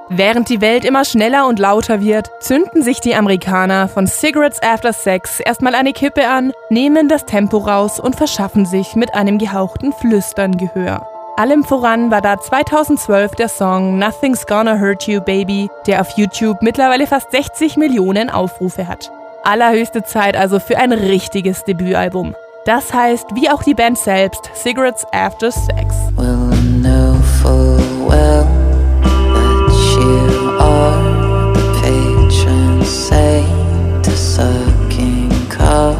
Während die Welt immer schneller und lauter wird, zünden sich die Amerikaner von Cigarettes After Sex erstmal eine Kippe an, nehmen das Tempo raus und verschaffen sich mit einem gehauchten Flüstern Gehör. Allem voran war da 2012 der Song Nothing's Gonna Hurt You Baby, der auf YouTube mittlerweile fast 60 Millionen Aufrufe hat. Allerhöchste Zeit also für ein richtiges Debütalbum. Das heißt, wie auch die Band selbst, Cigarettes After Sex. Well, I know full well that you are the patron saint of sucking cock,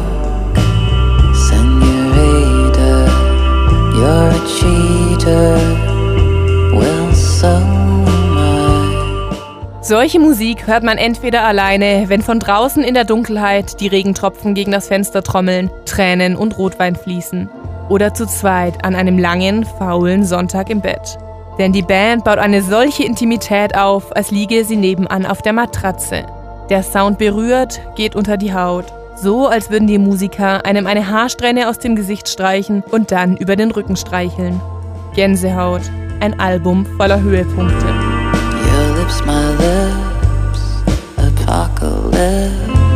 senorita, you're a cheater, well, so am I. Solche Musik hört man entweder alleine, wenn von draußen in der Dunkelheit die Regentropfen gegen das Fenster trommeln, Tränen und Rotwein fließen. Oder zu zweit an einem langen, faulen Sonntag im Bett. Denn die Band baut eine solche Intimität auf, als liege sie nebenan auf der Matratze. Der Sound berührt, geht unter die Haut. So, als würden die Musiker einem eine Haarsträhne aus dem Gesicht streichen und dann über den Rücken streicheln. Gänsehaut. Ein Album voller Höhepunkte. Your lips, my lips, apocalypse.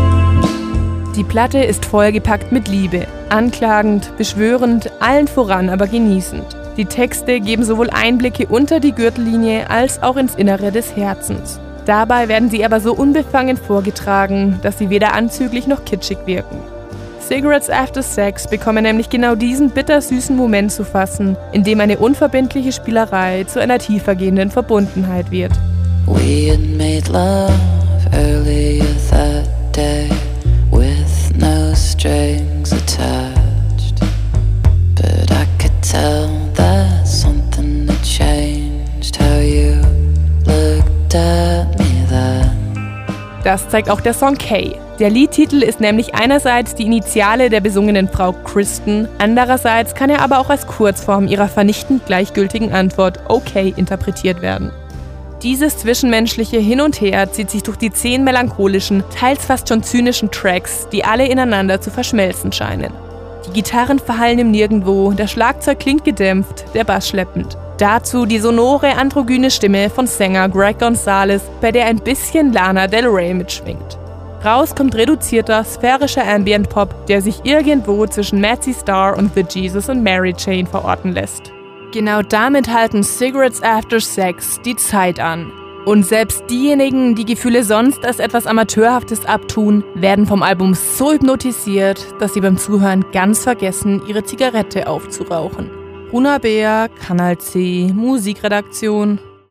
Die Platte ist vollgepackt mit Liebe. Anklagend, beschwörend, allen voran aber genießend. Die Texte geben sowohl Einblicke unter die Gürtellinie als auch ins Innere des Herzens. Dabei werden sie aber so unbefangen vorgetragen, dass sie weder anzüglich noch kitschig wirken. Cigarettes After Sex bekommen nämlich genau diesen bittersüßen Moment zu fassen, in dem eine unverbindliche Spielerei zu einer tiefergehenden Verbundenheit wird. We had made love earlier that day with no strings attached, but I could tell that something had changed, how you looked at me then. Das zeigt auch der Song Kay. Der Liedtitel ist nämlich einerseits die Initiale der besungenen Frau Kristen, andererseits kann er aber auch als Kurzform ihrer vernichtend gleichgültigen Antwort Okay interpretiert werden. Dieses zwischenmenschliche Hin und Her zieht sich durch die 10 melancholischen, teils fast schon zynischen Tracks, die alle ineinander zu verschmelzen scheinen. Die Gitarren verhallen im Nirgendwo, der Schlagzeug klingt gedämpft, der Bass schleppend. Dazu die sonore, androgyne Stimme von Sänger Greg Gonzalez, bei der ein bisschen Lana Del Rey mitschwingt. Raus kommt reduzierter, sphärischer Ambient-Pop, der sich irgendwo zwischen Mazzy Star und The Jesus and Mary Chain verorten lässt. Genau damit halten Cigarettes After Sex die Zeit an. Und selbst diejenigen, die Gefühle sonst als etwas Amateurhaftes abtun, werden vom Album so hypnotisiert, dass sie beim Zuhören ganz vergessen, ihre Zigarette aufzurauchen. Bruna Beer, Kanal C, Musikredaktion.